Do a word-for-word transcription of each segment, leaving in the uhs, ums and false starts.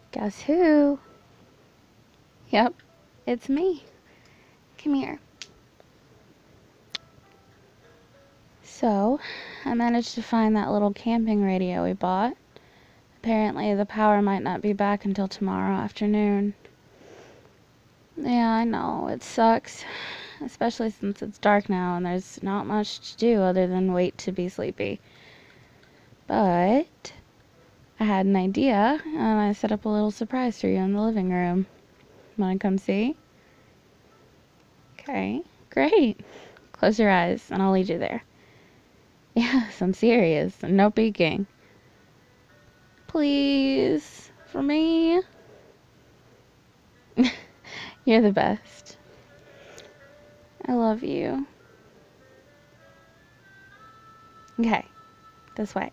Guess who? Yep, it's me. Come here. So, I managed to find that little camping radio we bought. Apparently, the power might not be back until tomorrow afternoon. Yeah, I know, it sucks. Especially since it's dark now and there's not much to do other than wait to be sleepy. But I had an idea, and I set up a little surprise for you in the living room. Wanna come see? Okay, great. Close your eyes, and I'll lead you there. Yes, I'm serious. No peeking. Please, for me. You're the best. I love you. Okay, this way.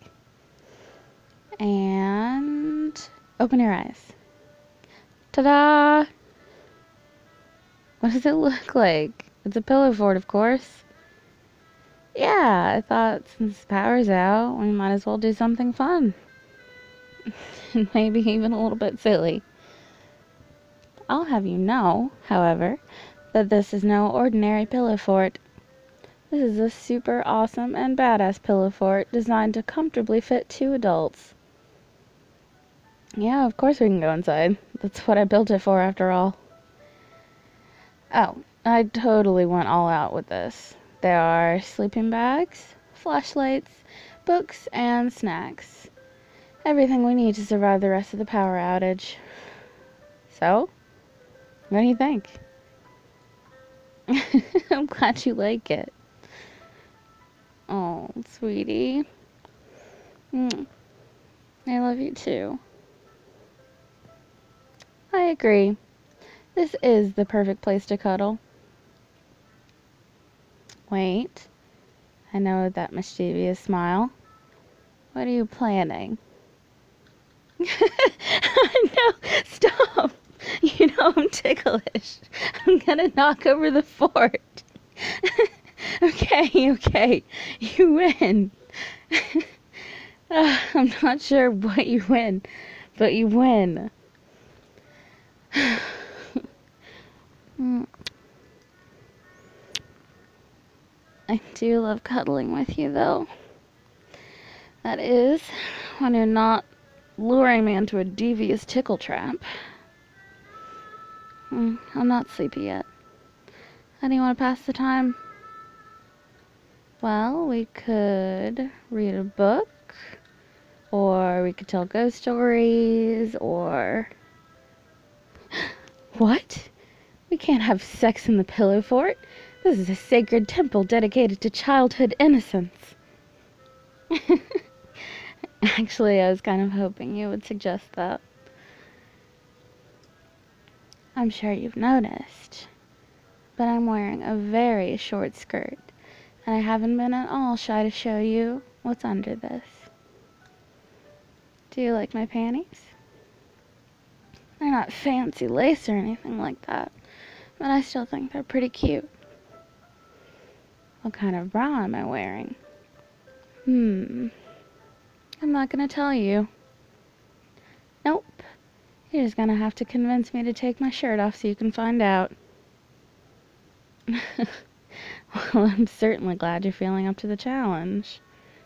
And open your eyes. Ta-da! What does it look like? It's a pillow fort, of course. Yeah, I thought since the power's out, we might as well do something fun. Maybe even a little bit silly. I'll have you know, however, that this is no ordinary pillow fort. This is a super awesome and badass pillow fort designed to comfortably fit two adults. Yeah, of course we can go inside. That's what I built it for, after all. Oh, I totally went all out with this. There are sleeping bags, flashlights, books, and snacks. Everything we need to survive the rest of the power outage. So, what do you think? I'm glad you like it. Oh, sweetie. Mm, I love you too. I agree. This is the perfect place to cuddle. Wait. I know that mischievous smile. What are you planning? No, stop. You know I'm ticklish. I'm gonna knock over the fort. Okay, okay. You win. uh, I'm not sure what you win, but you win. I do love cuddling with you, though. That is, when you're not luring me into a devious tickle trap. Mm, I'm not sleepy yet. How do you want to pass the time? Well, we could read a book, or we could tell ghost stories, or... What? We can't have sex in the pillow fort. This is a sacred temple dedicated to childhood innocence. Actually, I was kind of hoping you would suggest that. I'm sure you've noticed, but I'm wearing a very short skirt, and I haven't been at all shy to show you what's under this. Do you like my panties? They're not fancy lace or anything like that, but I still think they're pretty cute. What kind of bra am I wearing? Hmm. I'm not gonna tell you. Nope. You're just gonna have to convince me to take my shirt off so you can find out. Well, I'm certainly glad you're feeling up to the challenge.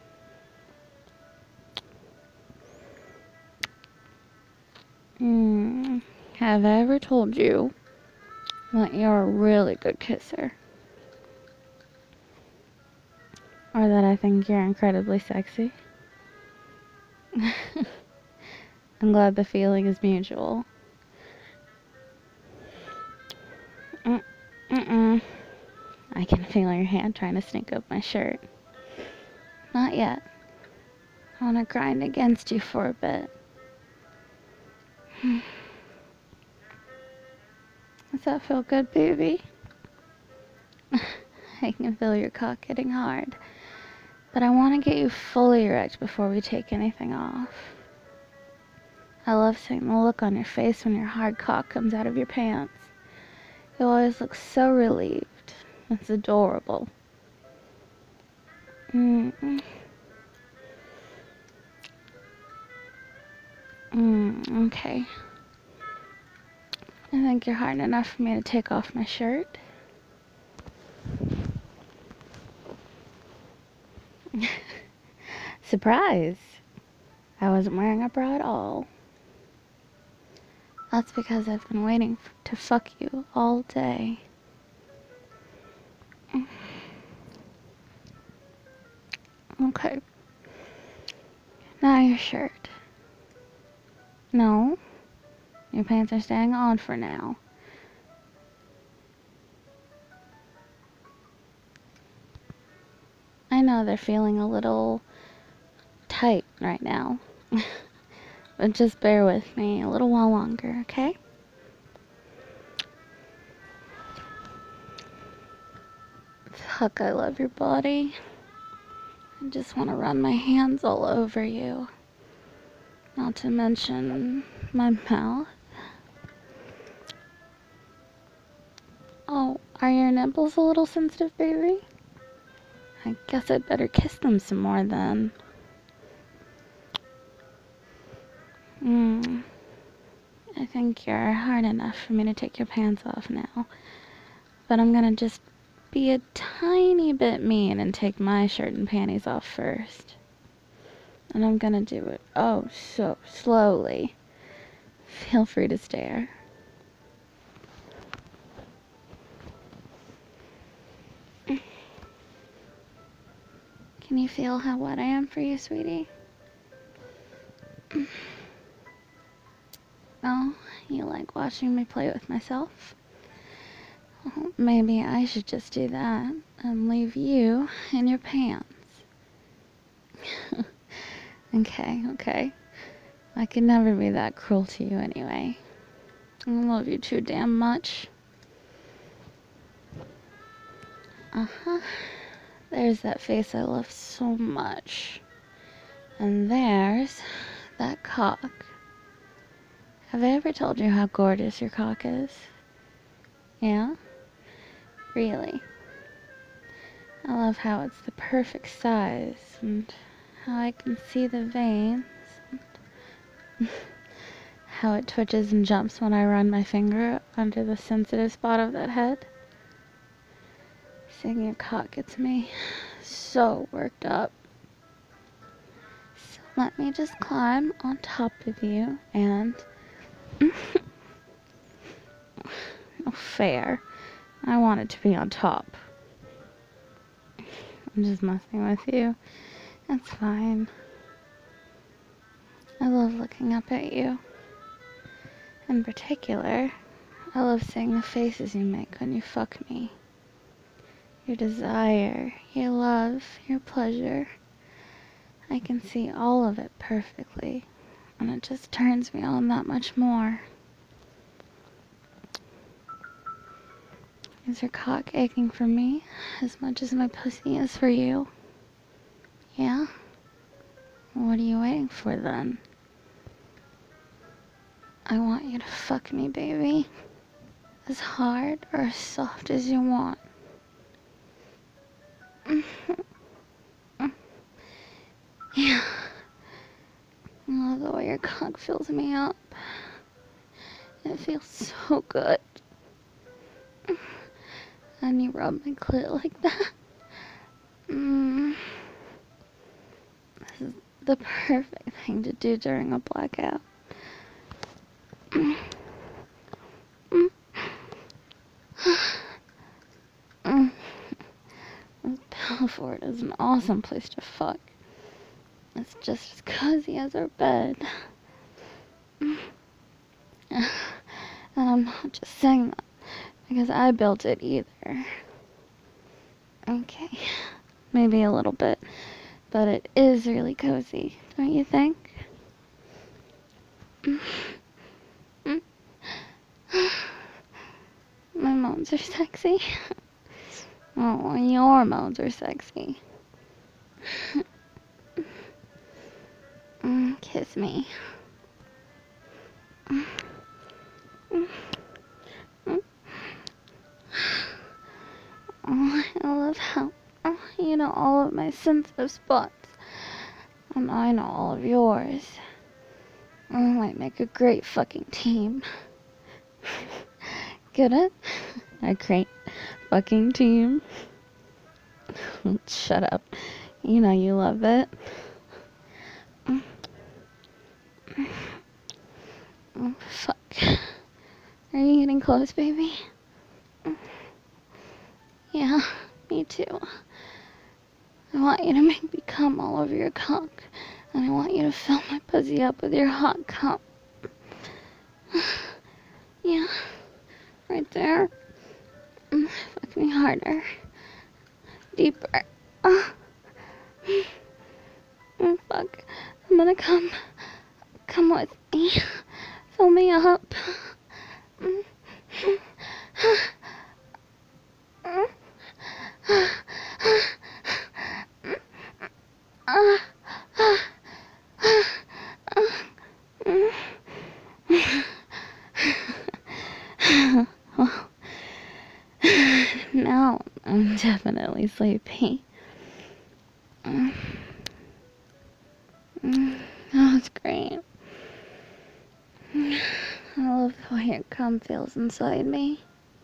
Hmm. Have I ever told you that you're a really good kisser? Or that I think you're incredibly sexy? I'm glad the feeling is mutual. Mm-mm. I can feel your hand trying to sneak up my shirt. Not yet. I want to grind against you for a bit. Does that feel good, baby? I can feel your cock hitting hard. But I want to get you fully erect before we take anything off. I love seeing the look on your face when your hard cock comes out of your pants. You always look so relieved. It's adorable. Mm. Mm, okay. I think you're hard enough for me to take off my shirt. Surprise! I wasn't wearing a bra at all. That's because I've been waiting f- to fuck you all day. Okay. Now your shirt. No. Your pants are staying on for now. I know they're feeling a little tight right now. But just bear with me a little while longer, okay? Fuck, I love your body. I just want to run my hands all over you. Not to mention my mouth. Oh, are your nipples a little sensitive, baby? I guess I'd better kiss them some more then. Hmm. I think you're hard enough for me to take your pants off now. But I'm gonna just be a tiny bit mean and take my shirt and panties off first. And I'm gonna do it, oh, so slowly. Feel free to stare. Can you feel how wet I am for you, sweetie? Oh, you like watching me play with myself? Well, maybe I should just do that and leave you in your pants. Okay, okay. I could never be that cruel to you anyway. I love you too damn much. Uh-huh. There's that face I love so much. And there's that cock. Have I ever told you how gorgeous your cock is? Yeah? Really? I love how it's the perfect size and how I can see the veins and how it twitches and jumps when I run my finger under the sensitive spot of that head. Seeing your cock gets me so worked up. So let me just climb on top of you and... No fair. I wanted to be on top. I'm just messing with you. That's fine. I love looking up at you. In particular, I love seeing the faces you make when you fuck me. Your desire, your love, your pleasure. I can see all of it perfectly, and it just turns me on that much more. Is your cock aching for me as much as my pussy is for you? Yeah? What are you waiting for then? I want you to fuck me, baby. As hard or as soft as you want. Yeah. I love the way your cock fills me up. It feels so good. And you rub my clit like that. Mm. This is the perfect thing to do during a blackout. Mm. Mm. Mm. Belfort is an awesome place to fuck. It's just as cozy as our bed. Mm. And I'm not just saying that because I built it either. Okay, maybe a little bit, but it is really cozy, don't you think? My moans are sexy. Oh, your moans are sexy. Kiss me. Oh, I love how oh, you know all of my sensitive spots. And I know all of yours. We might make a great fucking team. Get it? A great fucking team. Shut up. You know you love it. Oh, fuck. Are you getting close, baby? Yeah, me too. I want you to make me come all over your cock. And I want you to fill my pussy up with your hot cum. Yeah, right there. Fuck me harder. Deeper. Oh. Oh, fuck. I'm gonna come. Come with me. Fill me up. Well, now I'm definitely sleepy. Mm. Mm. Oh, it's great. I love the way your cum feels inside me.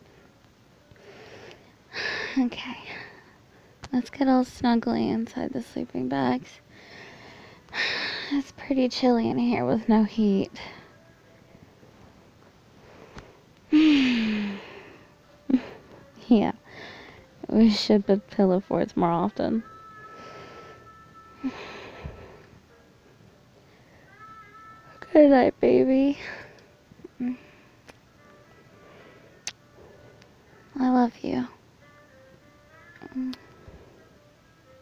Okay, let's get all snuggly inside the sleeping bags. It's pretty chilly in here with no heat. Yeah, we should put pillow forts more often. Good night, baby. I love you.